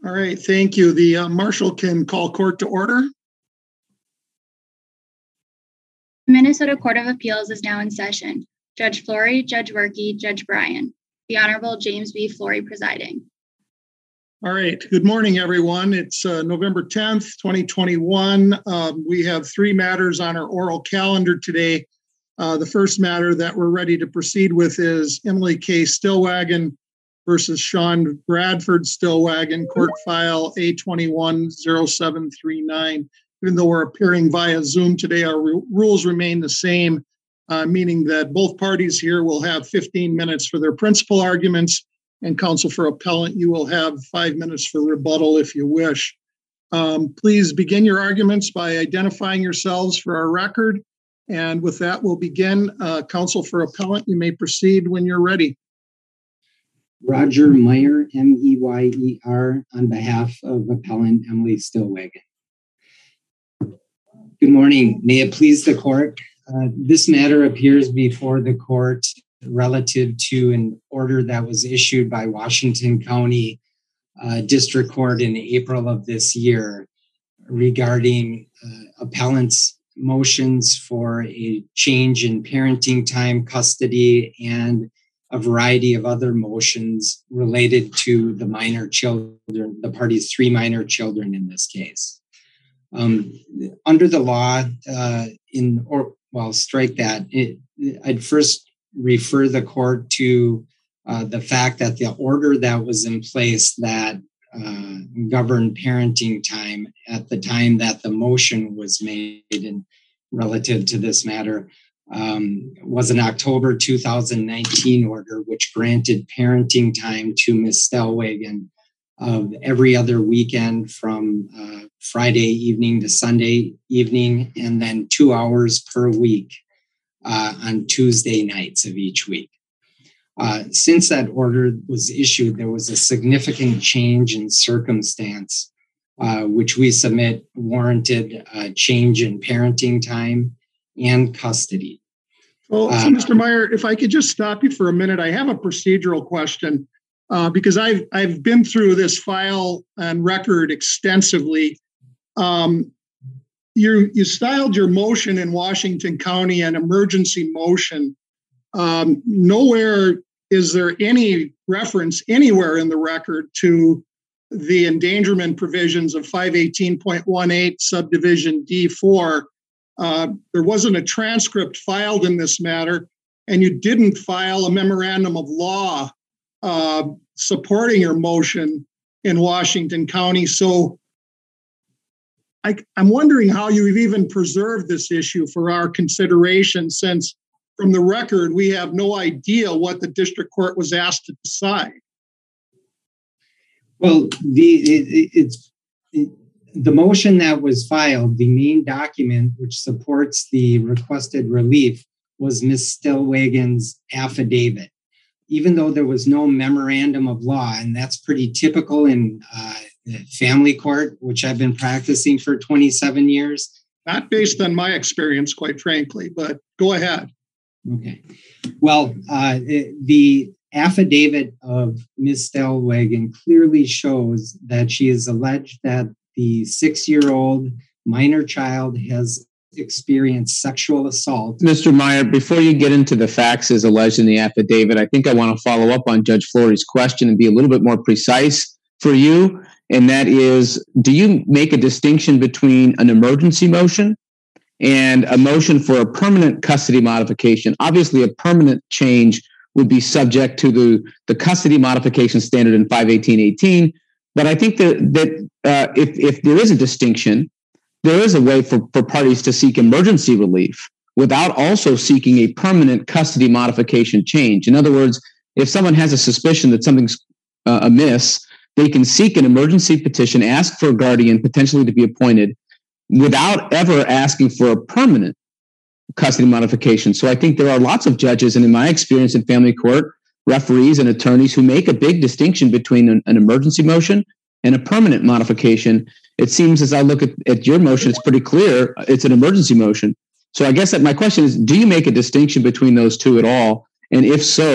All right, thank you. The marshal can call court to order. The Minnesota Court of Appeals is now in session. Judge Flory, Judge Werke, Judge Bryan. The Honorable James B. Flory presiding. All right, good morning, everyone. It's November 10th, 2021. We have three matters on our oral calendar today. The first matter that we're ready to proceed with is Emily K. Stillwagon versus Sean Bradford Stillwagon, court file A210739. Even though we're appearing via Zoom today, our rules remain the same, meaning that both parties here will have 15 minutes for their principal arguments, and counsel for appellant, you will have 5 minutes for rebuttal if you wish. Please begin your arguments by identifying yourselves for our record. And with that, we'll begin. Counsel for appellant, you may proceed when you're ready. Roger Meyer, M-E-Y-E-R, on behalf of appellant Emily Stillwagon. Good morning. May it please the court. This matter appears before the court relative to an order that was issued by Washington County District Court in April of this year regarding appellant's motions for a change in parenting time, custody, and a variety of other motions related to the minor children, the party's three minor children in this case. Under the law, strike that. I'd first refer the court to the fact that the order that was in place that governed parenting time at the time that the motion was made in relative to this matter was an October 2019 order, which granted parenting time to Ms. Stillwagon of every other weekend from Friday evening to Sunday evening, and then 2 hours per week on Tuesday nights of each week. Since that order was issued, there was a significant change in circumstance, which we submit warranted a change in parenting time and custody. Well, so Mr. Meyer, if I could just stop you for a minute, I have a procedural question because I've been through this file and record extensively. You styled your motion in Washington County an emergency motion. Nowhere is there any reference anywhere in the record to the endangerment provisions of 518.18 subdivision D4. There wasn't a transcript filed in this matter, and you didn't file a memorandum of law supporting your motion in Washington County. So I'm wondering how you've even preserved this issue for our consideration, since from the record, we have no idea what the district court was asked to decide. Well, the motion that was filed, the main document which supports the requested relief, was Ms. Stillwagon's affidavit. Even though there was no memorandum of law, and that's pretty typical in family court, which I've been practicing for 27 years. Not based on my experience, quite frankly, but go ahead. Okay. Well, the affidavit of Ms. Stillwagon clearly shows that she has alleged that the 6-year-old minor child has experienced sexual assault. Mr. Meyer, before you get into the facts as alleged in the affidavit, I think I want to follow up on Judge Flory's question and be a little bit more precise for you. And that is, do you make a distinction between an emergency motion and a motion for a permanent custody modification? Obviously, a permanent change would be subject to the custody modification standard in 518.18. But I think that if there is a distinction, there is a way for parties to seek emergency relief without also seeking a permanent custody modification change. In other words, if someone has a suspicion that something's amiss, they can seek an emergency petition, ask for a guardian potentially to be appointed without ever asking for a permanent custody modification. So I think there are lots of judges, and in my experience in family court, referees and attorneys who make a big distinction between an emergency motion and a permanent modification. It seems as I look at your motion, it's pretty clear it's an emergency motion. So I guess that my question is, do you make a distinction between those two at all? And if so,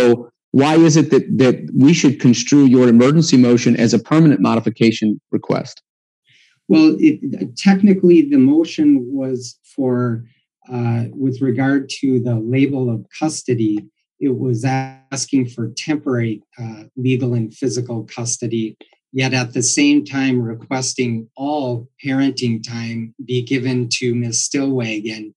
why is it that we should construe your emergency motion as a permanent modification request? Well, technically, the motion was for, with regard to the label of custody, it was asking for temporary legal and physical custody, yet at the same time requesting all parenting time be given to Ms. Stillwagon.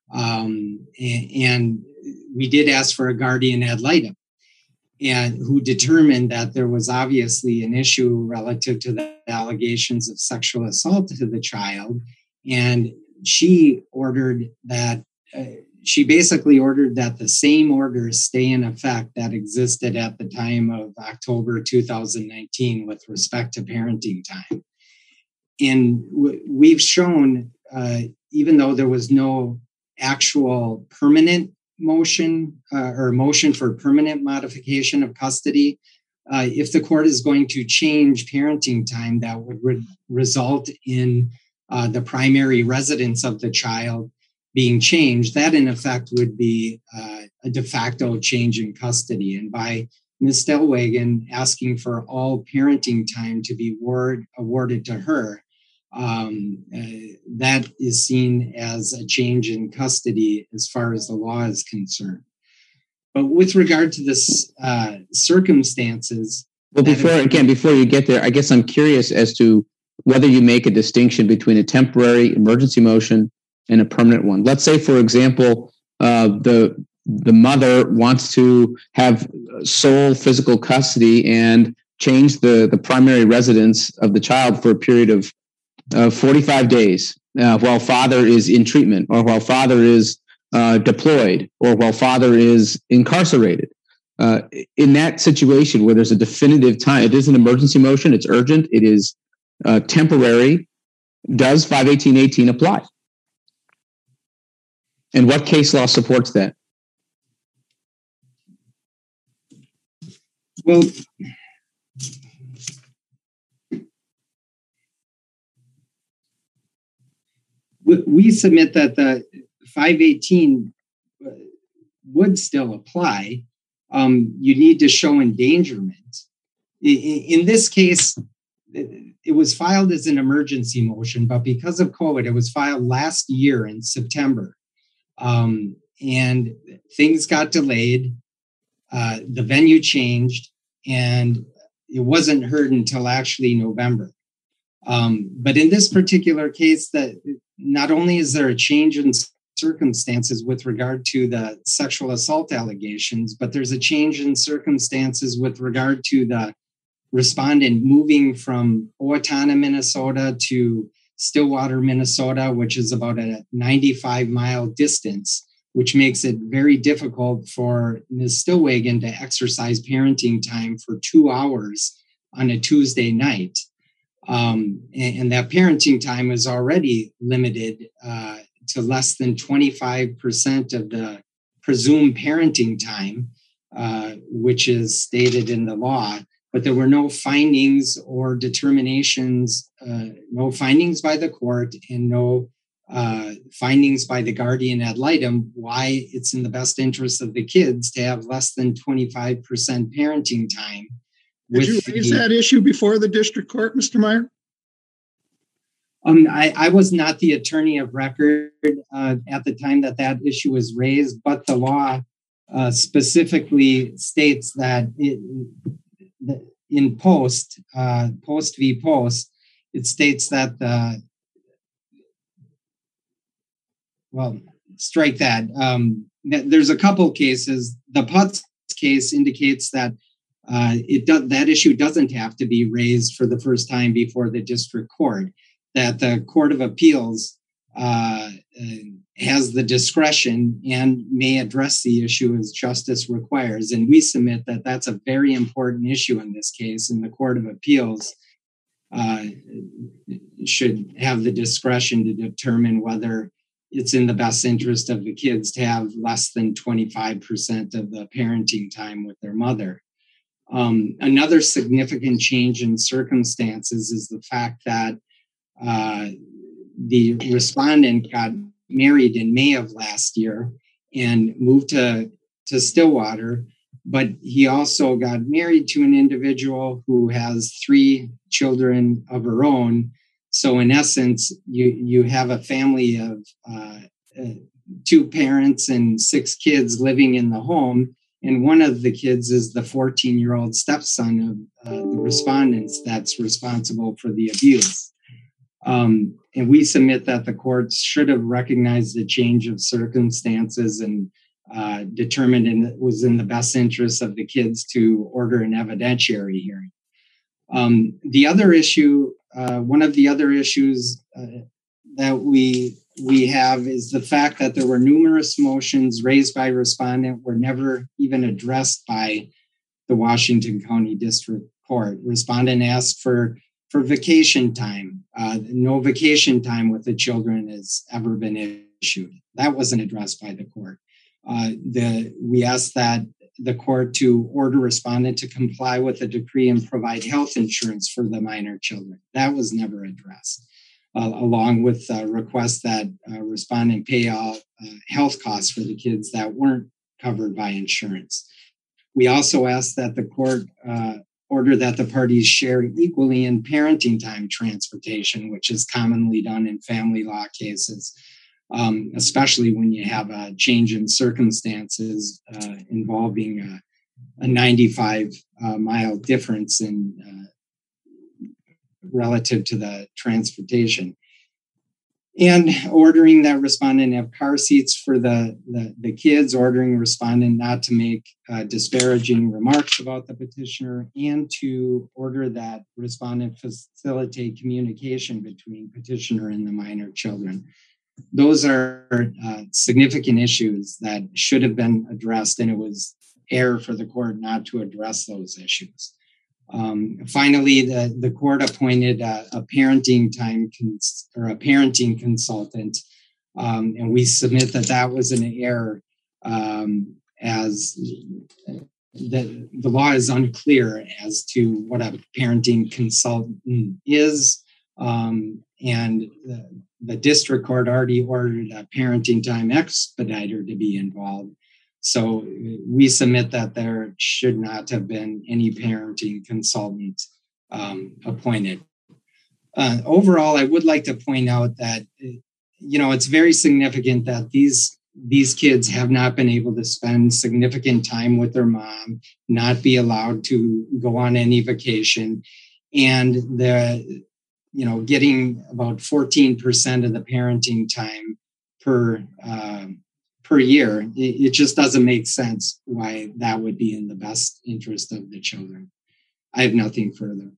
And we did ask for a guardian ad litem, and who determined that there was obviously an issue relative to the allegations of sexual assault to the child. And she ordered that, she basically ordered that the same orders stay in effect that existed at the time of October 2019 with respect to parenting time. And we've shown, even though there was no actual permanent motion or motion for permanent modification of custody, if the court is going to change parenting time, that would result in the primary residence of the child being changed. That in effect would be a de facto change in custody. And by Ms. Stillwagon asking for all parenting time to be awarded to her, that is seen as a change in custody as far as the law is concerned. But with regard to this circumstances, well, before you get there, I guess I'm curious as to whether you make a distinction between a temporary emergency motion and a permanent one. Let's say, for example, the mother wants to have sole physical custody and change the primary residence of the child for a period of 45 days while father is in treatment, or while father is deployed, or while father is incarcerated. In that situation where there's a definitive time, it is an emergency motion, it's urgent, it is temporary, does 518.18 apply? And what case law supports that? Well, we submit that the 518 would still apply. You need to show endangerment. In this case, it was filed as an emergency motion, but because of COVID, it was filed last year in September. And things got delayed. The venue changed, and it wasn't heard until actually November. But in this particular case, that not only is there a change in circumstances with regard to the sexual assault allegations, but there's a change in circumstances with regard to the respondent moving from Owatonna, Minnesota to Stillwater, Minnesota, which is about a 95-mile distance, which makes it very difficult for Ms. Stillwagon to exercise parenting time for 2 hours on a Tuesday night. And that parenting time is already limited to less than 25% of the presumed parenting time, which is stated in the law. But there were no findings or determinations, no findings by the court and no findings by the guardian ad litem why it's in the best interest of the kids to have less than 25% parenting time. Did you raise that issue before the district court, Mr. Meyer? I was not the attorney of record at the time that issue was raised, but the law specifically states that in post v. post, it states that strike that. There's a couple cases. The Putz case indicates that that issue doesn't have to be raised for the first time before the district court, that the Court of Appeals has the discretion and may address the issue as justice requires. And we submit that that's a very important issue in this case, and the Court of Appeals should have the discretion to determine whether it's in the best interest of the kids to have less than 25% of the parenting time with their mother. Another significant change in circumstances is the fact that the respondent got married in May of last year and moved to Stillwater. but he also got married to an individual who has 3 children of her own. So in essence, you have a family of 2 parents and 6 kids living in the home. And one of the kids is the 14-year-old stepson of the respondents that's responsible for the abuse. And we submit that the courts should have recognized the change of circumstances and determined it was in the best interest of the kids to order an evidentiary hearing. The other issue, one of the other issues that we have is the fact that there were numerous motions raised by respondent were never even addressed by the Washington County District Court. Respondent asked for vacation time. No vacation time with the children has ever been issued. That wasn't addressed by the court. We asked that the court to order respondent to comply with the decree and provide health insurance for the minor children. That was never addressed, along with requests that respondent pay all health costs for the kids that weren't covered by insurance. We also asked that the court order that the parties share equally in parenting time transportation, which is commonly done in family law cases, especially when you have a change in circumstances involving a 95-mile difference in relative to the transportation. And ordering that respondent have car seats for the kids, ordering respondent not to make disparaging remarks about the petitioner, and to order that respondent facilitate communication between petitioner and the minor children. Those are significant issues that should have been addressed, and it was error for the court not to address those issues. Finally, the court appointed a parenting a parenting consultant, and we submit that was an error, as the law is unclear as to what a parenting consultant is, and the district court already ordered a parenting time expediter to be involved. So we submit that there should not have been any parenting consultant appointed. Overall, I would like to point out that, it's very significant that these kids have not been able to spend significant time with their mom, not be allowed to go on any vacation, and getting about 14% of the parenting time per year. It just doesn't make sense why that would be in the best interest of the children. I have nothing further.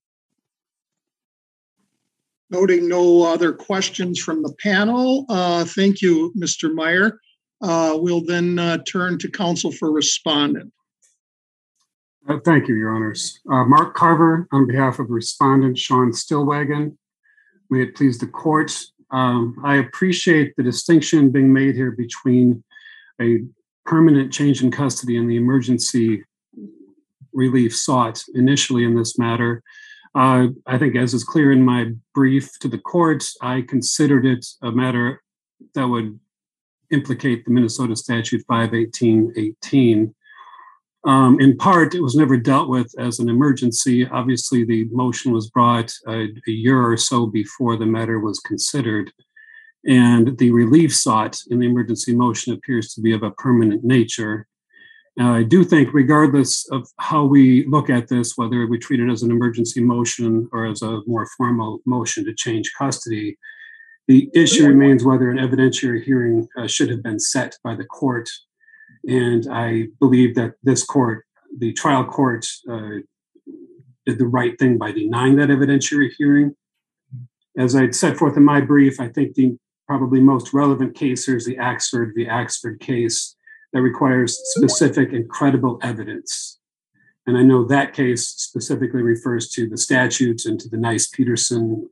Noting no other questions from the panel, thank you, Mr. Meyer. We'll then turn to counsel for respondent. Thank you, Your Honors. Mark Carver, on behalf of respondent Sean Stillwagon. May it please the court. I appreciate the distinction being made here between a permanent change in custody and the emergency relief sought initially in this matter. I think, as is clear in my brief to the court, I considered it a matter that would implicate the Minnesota Statute 518.18. In part, it was never dealt with as an emergency. Obviously, the motion was brought a year or so before the matter was considered, and the relief sought in the emergency motion appears to be of a permanent nature. Now, I do think, regardless of how we look at this, whether we treat it as an emergency motion or as a more formal motion to change custody, the issue remains whether an evidentiary hearing should have been set by the court. And I believe that this court, the trial court, did the right thing by denying that evidentiary hearing. As I set forth in my brief, I think the probably most relevant case here is the Axford case that requires specific and credible evidence. And I know that case specifically refers to the statutes and to the Nice-Peterson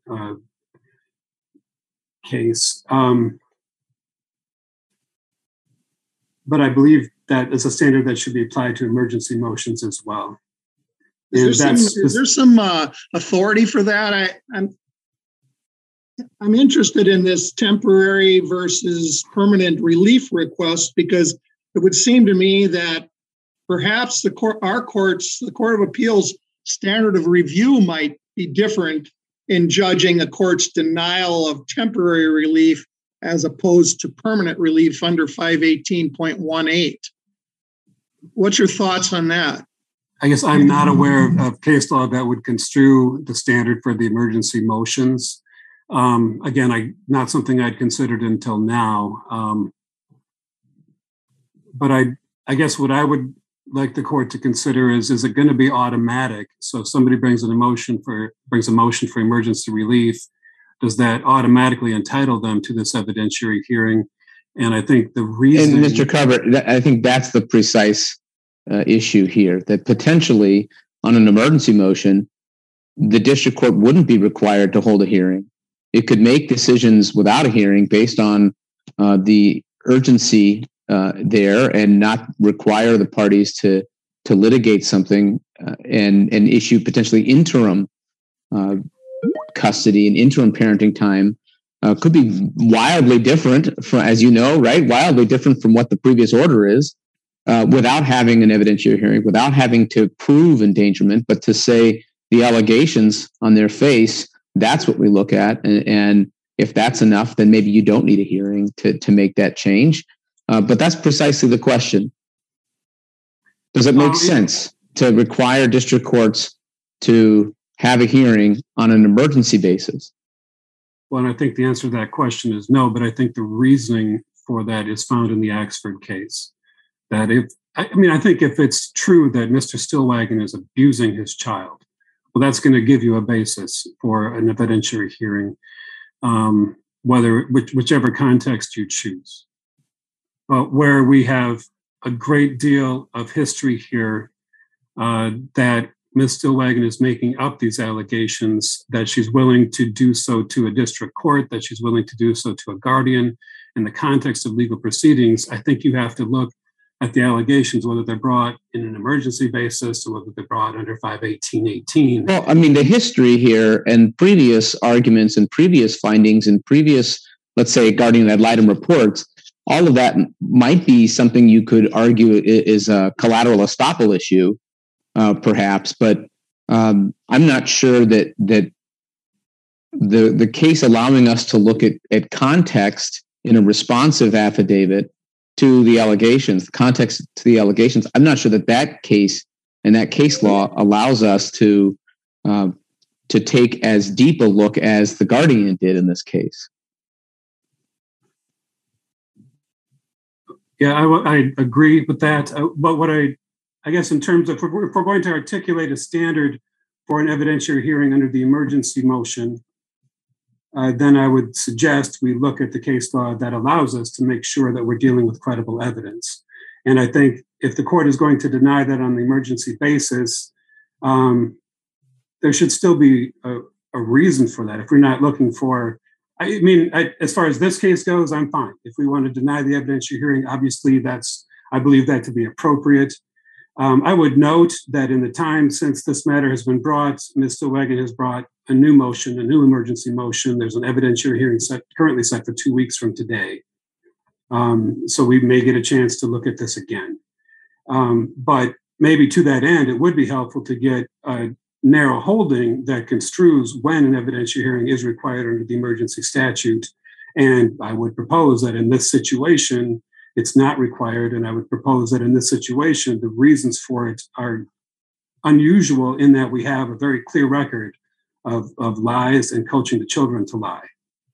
case. But I believe that is a standard that should be applied to emergency motions as well. Is there some authority for that? I'm interested in this temporary versus permanent relief request, because it would seem to me that perhaps the Court of Appeals standard of review might be different in judging a court's denial of temporary relief as opposed to permanent relief under 518.18. What's your thoughts on that? I guess I'm not aware of case law that would construe the standard for the emergency motions. Again, not something I'd considered until now. But I guess what I would like the court to consider is it going to be automatic? So if somebody brings a motion for emergency relief, does that automatically entitle them to this evidentiary hearing? And I think the reason... And Mr. Carver, I think that's the precise issue here, that potentially on an emergency motion, the district court wouldn't be required to hold a hearing. It could make decisions without a hearing based on the urgency there and not require the parties to litigate something and issue potentially interim custody and interim parenting time. Could be wildly different from, as you know, right? Wildly different from what the previous order is, without having an evidentiary hearing, without having to prove endangerment, but to say the allegations on their face, that's what we look at. And if that's enough, then maybe you don't need a hearing to make that change. But that's precisely the question. Does it make sense to require district courts to have a hearing on an emergency basis? Well, and I think the answer to that question is no, but I think the reasoning for that is found in the Axford case. That I think if it's true that Mr. Stillwagon is abusing his child, well, that's going to give you a basis for an evidentiary hearing, whichever context you choose. Where we have a great deal of history here that Ms. Stillwagon is making up these allegations, that she's willing to do so to a district court, that she's willing to do so to a guardian in the context of legal proceedings. I think you have to look at the allegations, whether they're brought in an emergency basis or whether they're brought under 518.18. Well, I mean, the history here and previous arguments and previous findings and previous, let's say, guardian ad litem reports, all of that might be something you could argue is a collateral estoppel issue, perhaps, but I'm not sure that the case allowing us to look at context in a responsive affidavit to the allegations, the context to the allegations, I'm not sure that case and that case law allows us to take as deep a look as the guardian did in this case. Yeah, I agree with that. But what I guess in terms of, if we're going to articulate a standard for an evidentiary hearing under the emergency motion, then I would suggest we look at the case law that allows us to make sure that we're dealing with credible evidence. And I think if the court is going to deny that on the emergency basis, there should still be a reason for that. If we're not looking for, as far as this case goes, I'm fine. If we want to deny the evidentiary hearing, obviously I believe that to be appropriate. I would note that in the time since this matter has been brought, Ms. Stillwagon has brought a new emergency motion. There's an evidentiary hearing currently set for 2 weeks from today. So we may get a chance to look at this again. But maybe to that end, it would be helpful to get a narrow holding that construes when an evidentiary hearing is required under the emergency statute. And I would propose that in this situation, it's not required. And I would propose that in this situation, the reasons for it are unusual in that we have a very clear record of lies and coaching the children to lie.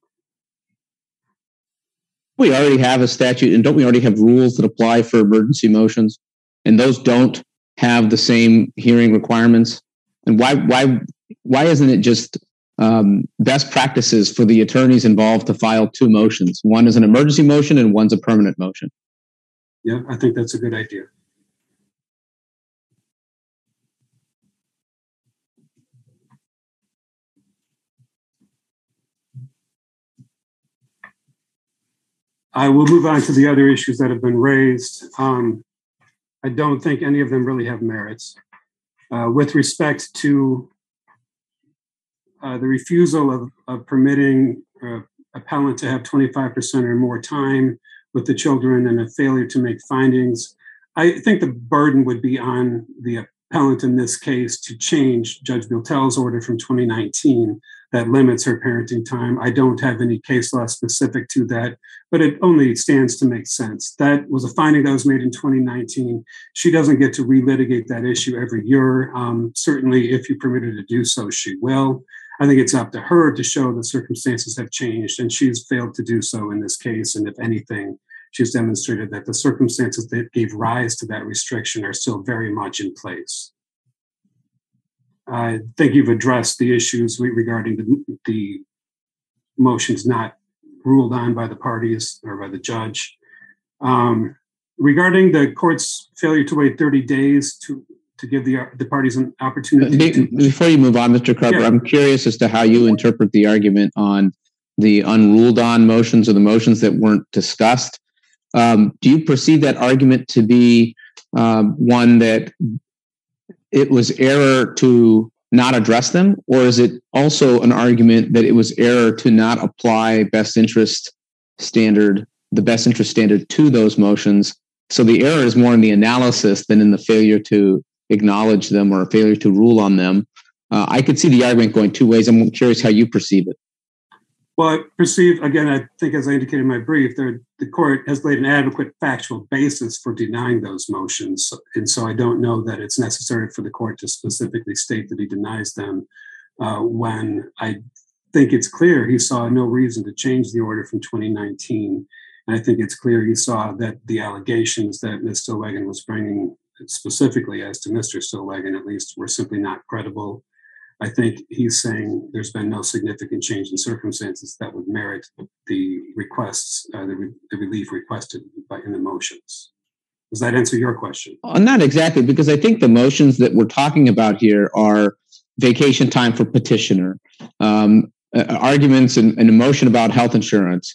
We already have a statute, and don't we already have rules that apply for emergency motions? And those don't have the same hearing requirements. And why isn't it just best practices for the attorneys involved to file two motions? One is an emergency motion and one's a permanent motion. Yeah, I think that's a good idea. I will move on to the other issues that have been raised. I don't think any of them really have merits. With respect to the refusal of permitting appellant to have 25% or more time with the children and a failure to make findings, I think the burden would be on the appellant in this case to change Judge Biltel's order from 2019 that limits her parenting time. I don't have any case law specific to that, but it only stands to make sense. That was a finding that was made in 2019. She doesn't get to relitigate that issue every year. Certainly, if you permit her to do so, she will. I think it's up to her to show the circumstances have changed, and she's failed to do so in this case. And if anything, she's demonstrated that the circumstances that gave rise to that restriction are still very much in place. I think you've addressed the issues regarding the motions not ruled on by the parties or by the judge. Regarding the court's failure to wait 30 days to give the parties an opportunity. Before you move on, Mr. Carver, yeah. I'm curious as to how you interpret the argument on the unruled on motions or the motions that weren't discussed. Do you perceive that argument to be one that it was error to not address them, or is it also an argument that it was error to not apply the best interest standard to those motions? So the error is more in the analysis than in the failure to acknowledge them or a failure to rule on them. I could see the argument going two ways. I'm curious how you perceive it. Well, I perceive, again, I think as I indicated in my brief, the court has laid an adequate factual basis for denying those motions. And so I don't know that it's necessary for the court to specifically state that he denies them when I think it's clear he saw no reason to change the order from 2019. And I think it's clear he saw that the allegations that Ms. Stillwagon was bringing, specifically as to Mr. Stillwagon at least, were simply not credible. I think he's saying there's been no significant change in circumstances that would merit the requests, the relief requested in the motions. Does that answer your question? Not exactly, because I think the motions that we're talking about here are vacation time for petitioner, arguments and a motion about health insurance,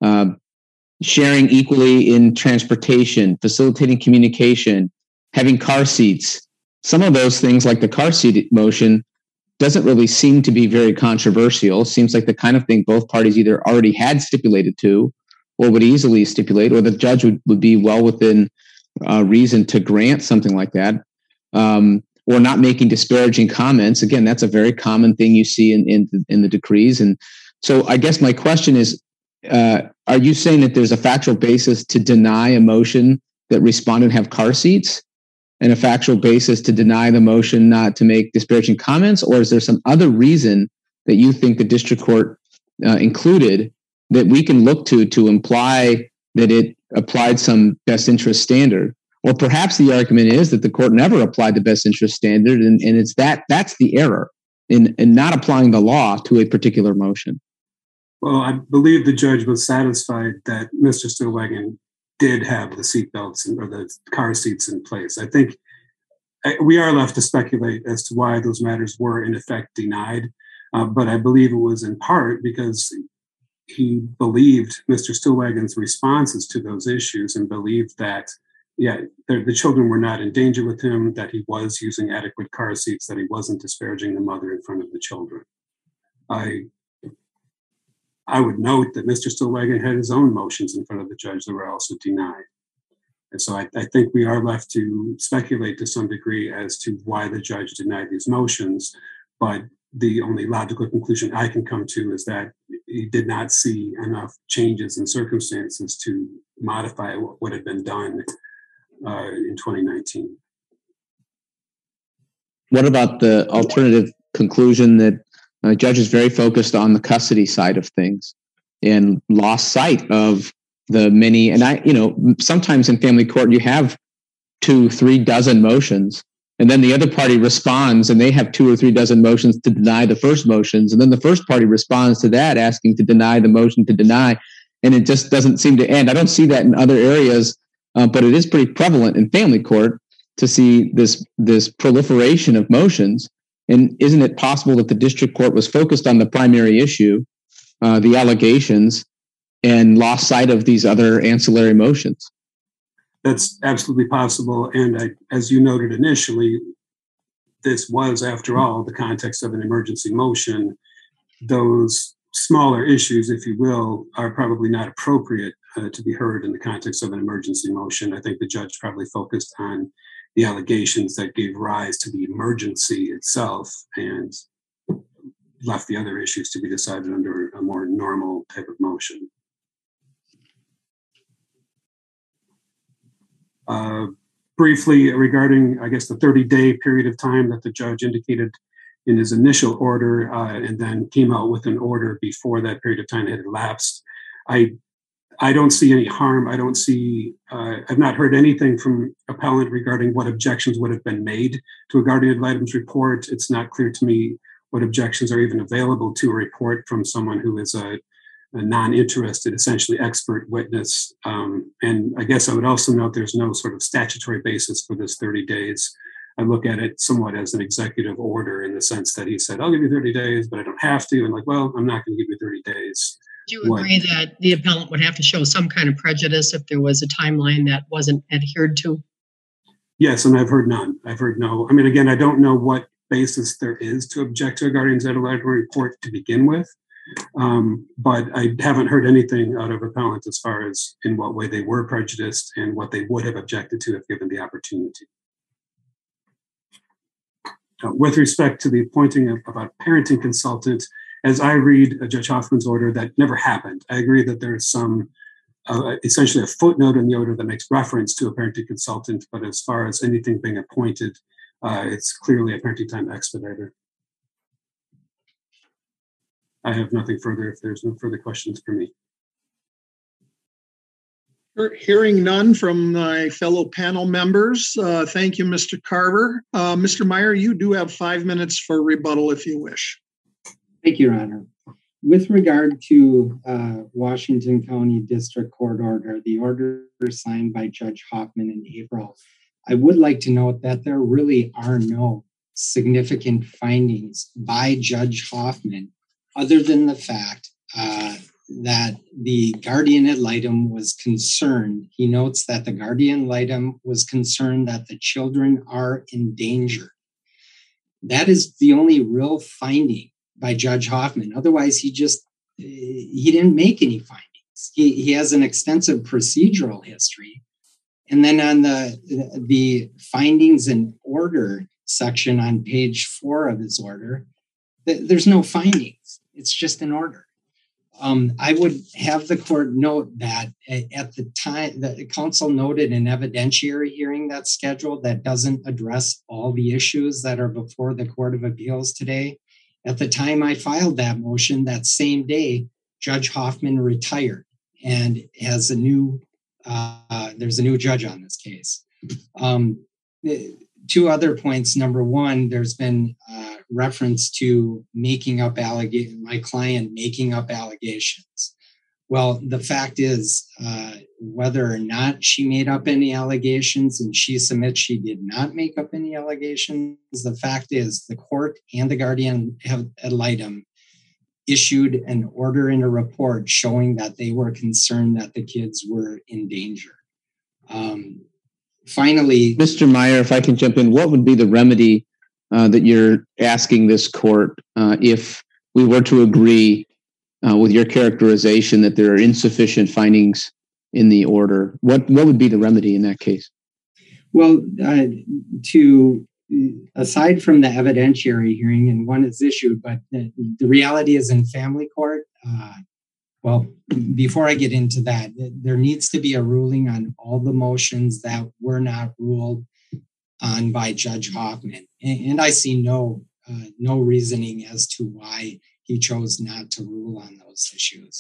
sharing equally in transportation, facilitating communication, having car seats. Some of those things, like the car seat motion, doesn't really seem to be very controversial. Seems like the kind of thing both parties either already had stipulated to or would easily stipulate, or the judge would be well within reason to grant something like that, or not making disparaging comments. Again, that's a very common thing you see in the decrees. And so I guess my question is, are you saying that there's a factual basis to deny a motion that respondent have car seats, and a factual basis to deny the motion not to make disparaging comments? Or is there some other reason that you think the district court included that we can look to imply that it applied some best interest standard? Or perhaps the argument is that the court never applied the best interest standard, and it's that's the error in not applying the law to a particular motion. Well, I believe the judge was satisfied that Mr. Stillwagon did have the seatbelts or the car seats in place. I think we are left to speculate as to why those matters were in effect denied, but I believe it was in part because he believed Mr. Stillwagon's responses to those issues and believed that, the children were not in danger with him, that he was using adequate car seats, that he wasn't disparaging the mother in front of the children. I would note that Mr. Stillwagon had his own motions in front of the judge that were also denied. And so I think we are left to speculate to some degree as to why the judge denied these motions. But the only logical conclusion I can come to is that he did not see enough changes in circumstances to modify what had been done in 2019. What about the alternative conclusion that judge is very focused on the custody side of things and lost sight of the many, and sometimes in family court, you have 2-3 dozen motions, and then the other party responds and they have 2 or 3 dozen motions to deny the first motions. And then the first party responds to that, asking to deny the motion to deny. And it just doesn't seem to end. I don't see that in other areas, but it is pretty prevalent in family court to see this proliferation of motions. And isn't it possible that the district court was focused on the primary issue, the allegations, and lost sight of these other ancillary motions? That's absolutely possible. And as you noted initially, this was, after all, the context of an emergency motion. Those smaller issues, if you will, are probably not appropriate to be heard in the context of an emergency motion. I think the judge probably focused on the allegations that gave rise to the emergency itself and left the other issues to be decided under a more normal type of motion. Briefly regarding, I guess, the 30-day period of time that the judge indicated in his initial order and then came out with an order before that period of time had elapsed. I don't see any harm. I don't see, I've not heard anything from appellant regarding what objections would have been made to a guardian ad litem's report. It's not clear to me what objections are even available to a report from someone who is a non-interested, essentially expert witness. And I guess I would also note there's no sort of statutory basis for this 30 days. I look at it somewhat as an executive order in the sense that he said, I'll give you 30 days, but I don't have to. And like, well, I'm not going to give you 30 days. Do you agree that the appellant would have to show some kind of prejudice if there was a timeline that wasn't adhered to? Yes, and I've heard none. I've heard no. I mean, again, I don't know what basis there is to object to a guardian's ad litem report to begin with. But I haven't heard anything out of appellant as far as in what way they were prejudiced and what they would have objected to if given the opportunity. With respect to the appointing of a parenting consultant, as I read Judge Hoffman's order, that never happened. I agree that there's some, essentially a footnote in the order that makes reference to a parenting consultant, but as far as anything being appointed, it's clearly a parenting time expediter. I have nothing further if there's no further questions for me. Hearing none from my fellow panel members, thank you, Mr. Carver. Mr. Meyer, you do have 5 minutes for rebuttal if you wish. Thank you, Your Honor. With regard to Washington County District Court order, the order signed by Judge Hoffman in April, I would like to note that there really are no significant findings by Judge Hoffman other than the fact that the guardian ad litem was concerned. He notes that the guardian ad litem was concerned that the children are in danger. That is the only real finding by Judge Hoffman. Otherwise, he didn't make any findings. He has an extensive procedural history. And then on the findings and order section on page 4 of his order, there's no findings. It's just an order. I would have the court note that at the time, the counsel noted an evidentiary hearing that's scheduled that doesn't address all the issues that are before the Court of Appeals today. At the time I filed that motion, that same day, Judge Hoffman retired and has there's a new judge on this case. 2 other points. Number one, there's been reference to my client making up allegations. Well, the fact is, whether or not she made up any allegations, and she submits she did not make up any allegations, the fact is the court and the guardian ad litem issued an order in a report showing that they were concerned that the kids were in danger. Finally, Mr. Meyer, if I can jump in, what would be the remedy that you're asking this court if we were to agree with your characterization that there are insufficient findings in the order? What would be the remedy in that case? Well, aside from the evidentiary hearing, and one is issued, but the reality is in family court, well, before I get into that, there needs to be a ruling on all the motions that were not ruled on by Judge Hoffman. And I see no reasoning as to why he chose not to rule on those issues.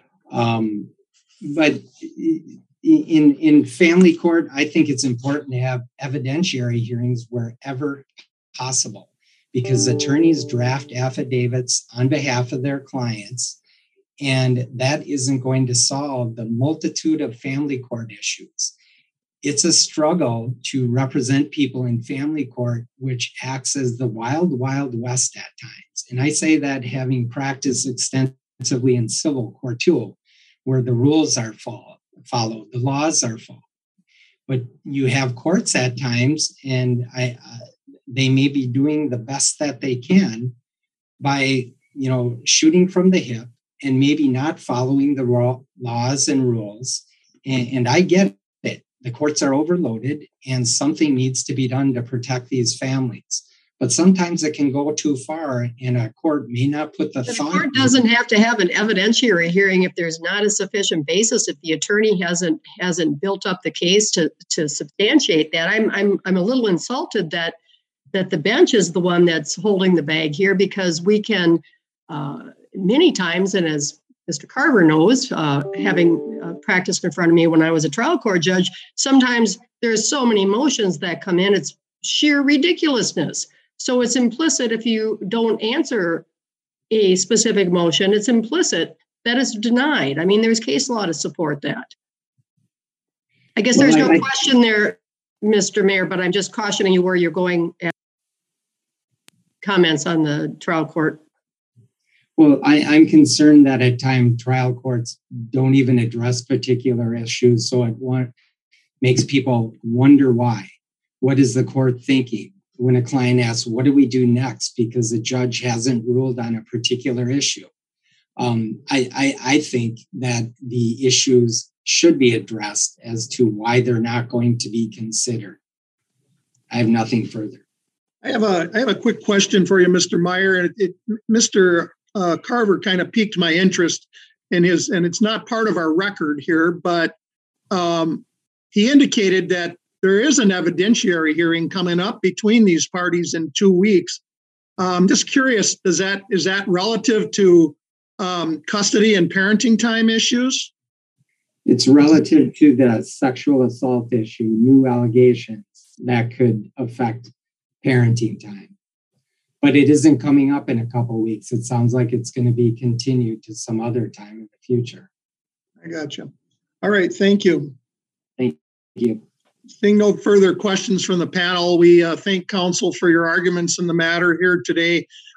But in family court, I think it's important to have evidentiary hearings wherever possible, because attorneys draft affidavits on behalf of their clients, and that isn't going to solve the multitude of family court issues. It's a struggle to represent people in family court, which acts as the wild, wild west at times. And I say that having practiced extensively in civil court too, where the rules are followed, the laws are followed. But you have courts at times, and they may be doing the best that they can by, shooting from the hip and maybe not following the laws and rules. And I get it. The courts are overloaded and something needs to be done to protect these families. But sometimes it can go too far and a court may not put the thought. The court doesn't have to have an evidentiary hearing if there's not a sufficient basis, if the attorney hasn't built up the case to substantiate that. I'm a little insulted that the bench is the one that's holding the bag here, because we can many times, and as Mr. Carver knows, having practiced in front of me when I was a trial court judge, sometimes there's so many motions that come in, it's sheer ridiculousness. So it's implicit if you don't answer a specific motion, it's implicit that it's denied. I mean, there's case law to support that. I guess there's no question there, Mr. Mayor, but I'm just cautioning you where you're going at comments on the trial court. Well, I'm concerned that at times trial courts don't even address particular issues. So it makes people wonder why. What is the court thinking when a client asks, what do we do next? Because the judge hasn't ruled on a particular issue. I think that the issues should be addressed as to why they're not going to be considered. I have nothing further. I have a quick question for you, Mr. Meyer. Mr. Carver kind of piqued my interest in his, and it's not part of our record here, but he indicated that there is an evidentiary hearing coming up between these parties in 2 weeks. Just curious, is that relative to custody and parenting time issues? It's relative to the sexual assault issue, new allegations that could affect parenting time. But it isn't coming up in a couple of weeks. It sounds like it's going to be continued to some other time in the future. I got you. All right. Thank you. Thank you. Seeing no further questions from the panel, we thank counsel for your arguments in the matter here today.